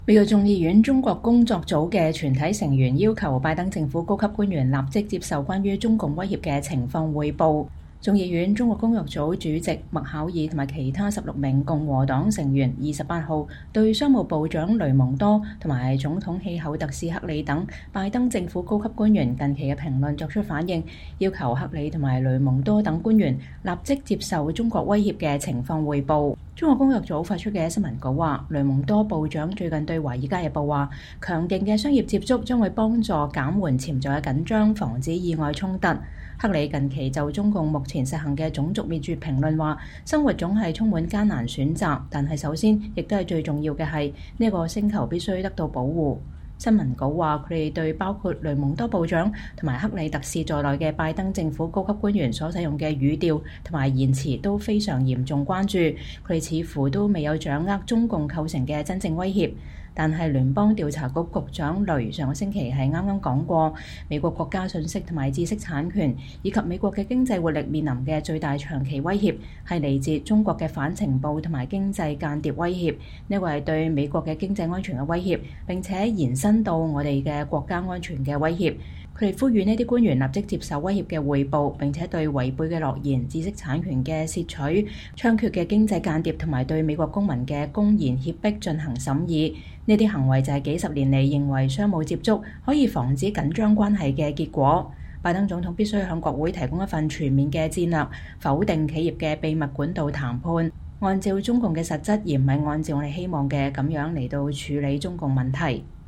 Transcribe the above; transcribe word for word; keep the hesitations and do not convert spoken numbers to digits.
美國眾議院中國工作組嘅全體成員要求拜登政府高級官員立即接受關於中共威脅嘅情況匯報。眾議院中國工作組主席麥考爾同埋其他十六名共和黨成員二十八號對商務部長雷蒙多同埋總統氣候特使克里等拜登政府高級官員近期嘅評論作出反應，要求克里同埋雷蒙多等官員立即接受中國威脅嘅情況匯報。中國工作組發出嘅新聞稿話，雷蒙多部長最近對《華爾街日報》話，強勁嘅商業接觸將會幫助減緩潛在嘅緊張，防止意外衝突。克里近期就中共目前實行嘅種族滅絕評論話，生活總係充滿艱難選擇，但係首先亦都係最重要嘅係呢個星球必須得到保護。新聞稿話，佢哋對包括雷蒙多部長同埋克里特使在內嘅拜登政府高級官員所使用嘅語調同埋言辭都非常嚴重關注，佢哋似乎都未有掌握中共構成嘅真正威脅。但係聯邦調查局局長雷上個星期係啱啱講過，美國國家信息同埋知識產權以及美國嘅經濟活力面臨嘅最大長期威脅係嚟自中國嘅反情報同埋經濟間諜威脅，呢個係對美國嘅經濟安全嘅威脅，並且延伸到我哋嘅國家安全嘅威脅。佢哋呼籲呢啲官員立即接受威脅嘅匯報，並且對違背嘅諾言、知識產權嘅竊取、猖獗嘅經濟間諜同埋對美國公民嘅公然脅迫進行審議。呢啲行為就係幾十年嚟認為商務接觸可以防止緊張關係嘅結果。拜登總統必須向國會提供一份全面嘅戰略，否定企業嘅秘密管道談判，按照中共嘅實質，而唔係按照我哋希望嘅咁樣嚟到處理中共問題。